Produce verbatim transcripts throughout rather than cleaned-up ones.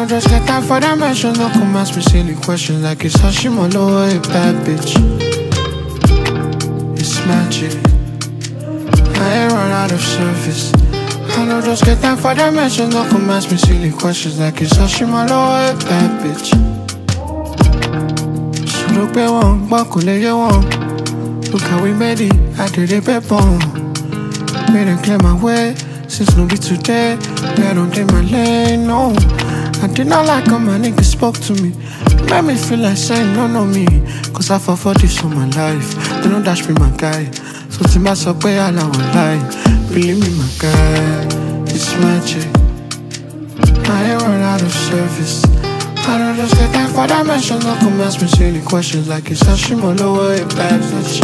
don't just get time for that mention. No come ask me silly questions like it's Hashimoto, a bad bitch. It's magic. I ain't run out of service. I don't just get time for that mention. No come ask me silly questions like it's Hashimoto, a bad bitch. So look at one, buckle lay one. Look how we made it, I did it pep on. Made them clear my way, since no be today. I don't take my lane, no. I did not like how my niggas spoke to me. Made me feel like saying no, no me. Cause I fought for this for my life. They don't dash me my guy. So to my up way all I will lie. Believe me my guy, it's magic. I ain't run out of service. I don't just get time for that mention. Don't come ask me silly questions like it's Hashimoto, a bad bitch.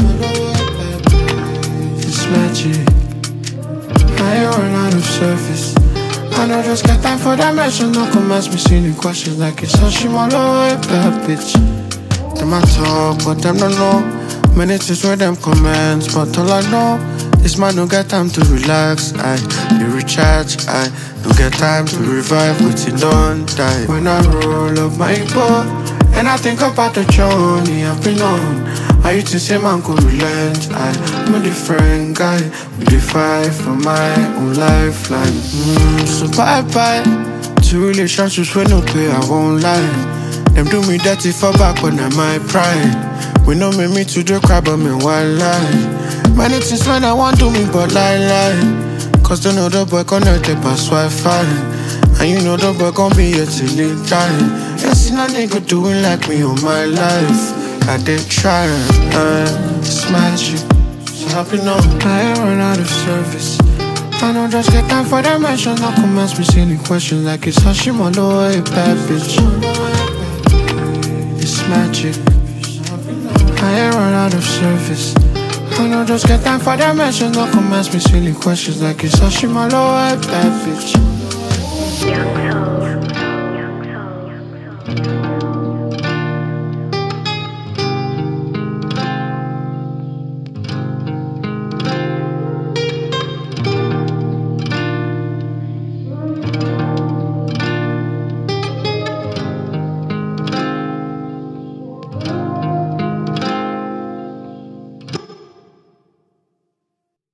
It's magic. I ain't run out of service. I don't just get time for that mention. Don't come ask me silly questions like it's Hashimoto, a bad bitch. Them I talk, but them don't know. Many things with them comments, but all I know is man don't get time to relax. I they recharge, I don't get time to revive what you don't die. When I roll up my boat and I think about the journey I've been on, I used to say man could relent. I'm a different guy, we dey fight for my own lifeline. mm, So bye bye to relationships with no pay, I won't lie. Them do me dirty for back when I'm my pride. We know me me to the crowd but me one lie. Many things when I want to me but lie lie. Cause they know the boy connected past Wi-Fi. And you know the boy gon' be here till he die. Ain't seen a nigga doing like me all my life. I did try, uh, it's magic. So happy now, I ain't run out of service. I don't just get time for that mention. Don't come ask me silly questions like it's Hashimoto, a bad bitch. It's magic. I ain't run out of service. I don't just get time for that mention. Don't come ask me silly questions like it's Hashimoto, a bad bitch. Young soul, young soul, young soul.